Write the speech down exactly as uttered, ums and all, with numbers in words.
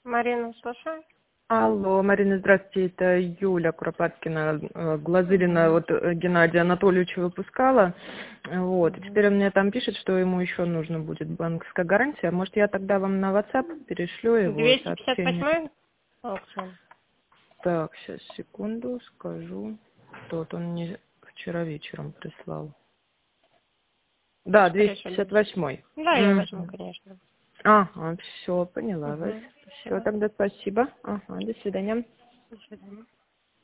Марина, слушаю. Алло, Марина, здравствуйте, это Юля Куропаткина, э, Глазырина, вот э, Геннадия Анатольевича выпускала, вот, и теперь он мне там пишет, что ему еще нужно будет банковская гарантия, может, я тогда вам на WhatsApp перешлю его двести пятьдесят сообщение? восьмой аукцион. Так, сейчас, секунду, скажу, тот он мне вчера вечером прислал. Да, двести пятьдесят восьмой. Да, я возьму, конечно. Ага, все, поняла вас. Угу. Все, тогда спасибо. Ага, до свидания. До свидания.